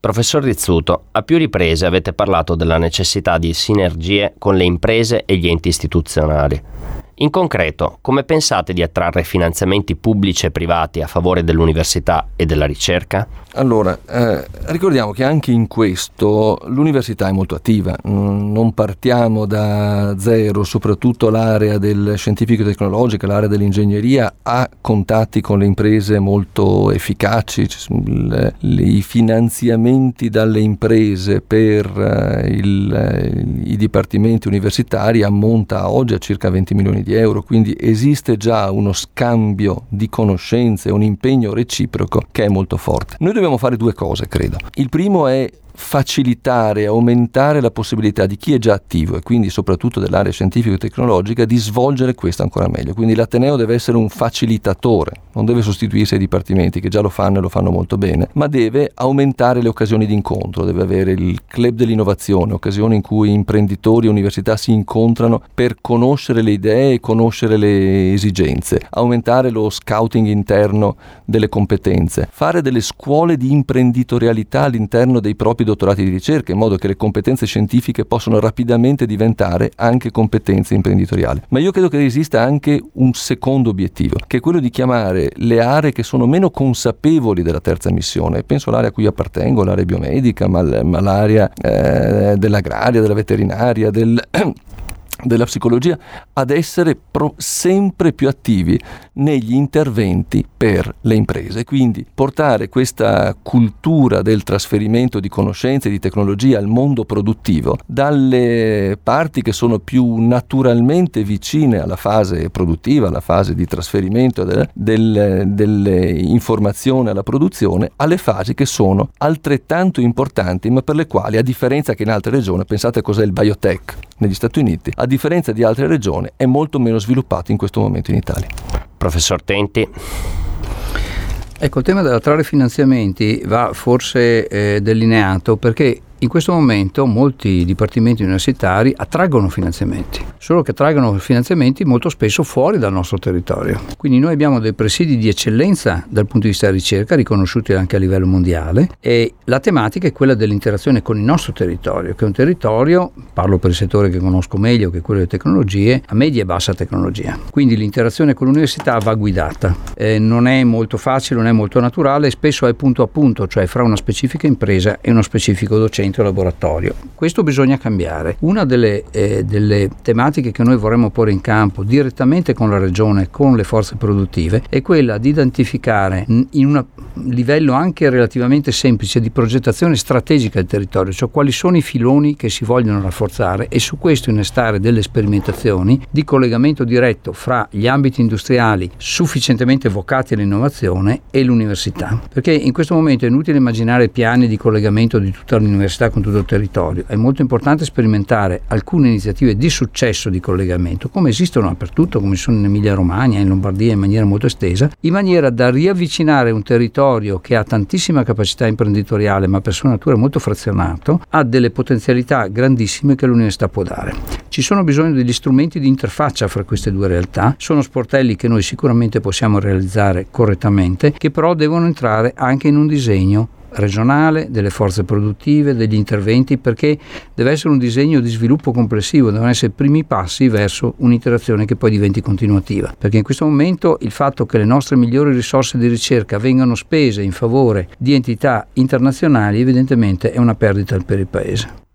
Professor Rizzuto, a più riprese avete parlato della necessità di sinergie con le imprese e gli enti istituzionali. In concreto, come pensate di attrarre finanziamenti pubblici e privati a favore dell'università e della ricerca? Allora, ricordiamo che anche in questo l'università è molto attiva, non partiamo da zero, soprattutto l'area del scientifico-tecnologica, l'area dell'ingegneria ha contatti con le imprese molto efficaci, i finanziamenti dalle imprese per i dipartimenti universitari ammonta oggi a circa 20 milioni di euro, quindi esiste già uno scambio di conoscenze, un impegno reciproco che è molto forte. Noi dobbiamo fare due cose, credo. Il primo è facilitare, aumentare la possibilità di chi è già attivo e quindi soprattutto dell'area scientifico-tecnologica di svolgere questo ancora meglio. Quindi l'Ateneo deve essere un facilitatore, non deve sostituirsi ai dipartimenti che già lo fanno e lo fanno molto bene, ma deve aumentare le occasioni di incontro, deve avere il club dell'innovazione, occasioni in cui imprenditori e università si incontrano per conoscere le idee e conoscere le esigenze, aumentare lo scouting interno delle competenze, fare delle scuole di imprenditorialità all'interno dei propri dottorati di ricerca, in modo che le competenze scientifiche possano rapidamente diventare anche competenze imprenditoriali. Ma io credo che esista anche un secondo obiettivo, che è quello di chiamare le aree che sono meno consapevoli della terza missione. Penso all'area a cui appartengo, l'area biomedica, ma l'area dell'agraria, della veterinaria, della psicologia, ad essere sempre più attivi negli interventi per le imprese. Quindi portare questa cultura del trasferimento di conoscenze e di tecnologia al mondo produttivo dalle parti che sono più naturalmente vicine alla fase produttiva, alla fase di trasferimento delle informazioni alla produzione, alle fasi che sono altrettanto importanti, ma per le quali, a differenza che in altre regioni, pensate cos'è il biotech negli Stati Uniti, a differenza di altre regioni è molto meno sviluppato in questo momento in Italia. Professor Tenti. Ecco, il tema dell'attrarre finanziamenti va forse delineato, perché in questo momento molti dipartimenti universitari attraggono finanziamenti, solo che attraggono finanziamenti molto spesso fuori dal nostro territorio. Quindi noi abbiamo dei presidi di eccellenza dal punto di vista della ricerca, riconosciuti anche a livello mondiale, e la tematica è quella dell'interazione con il nostro territorio, che è un territorio, parlo per il settore che conosco meglio, che è quello delle tecnologie, a media e bassa tecnologia. Quindi l'interazione con l'università va guidata. Non è molto facile, non è molto naturale, spesso è punto a punto, cioè fra una specifica impresa e uno specifico docente o laboratorio. Questo bisogna cambiare. Una delle tematiche che noi vorremmo porre in campo direttamente con la regione, con le forze produttive, è quella di identificare in un livello anche relativamente semplice di progettazione strategica del territorio, cioè quali sono i filoni che si vogliono rafforzare, e su questo innestare delle sperimentazioni di collegamento diretto fra gli ambiti industriali sufficientemente vocati all'innovazione e l'università. Perché in questo momento è inutile immaginare piani di collegamento di tutta l'università con tutto il territorio. È molto importante sperimentare alcune iniziative di successo di collegamento, come esistono dappertutto, come sono in Emilia Romagna, in Lombardia in maniera molto estesa, in maniera da riavvicinare un territorio che ha tantissima capacità imprenditoriale ma per sua natura molto frazionato a delle potenzialità grandissime che l'università può dare. Ci sono bisogno degli strumenti di interfaccia fra queste due realtà, sono sportelli che noi sicuramente possiamo realizzare correttamente, che però devono entrare anche in un disegno regionale, delle forze produttive, degli interventi, perché deve essere un disegno di sviluppo complessivo, devono essere primi passi verso un'interazione che poi diventi continuativa, perché in questo momento il fatto che le nostre migliori risorse di ricerca vengano spese in favore di entità internazionali evidentemente è una perdita per il Paese.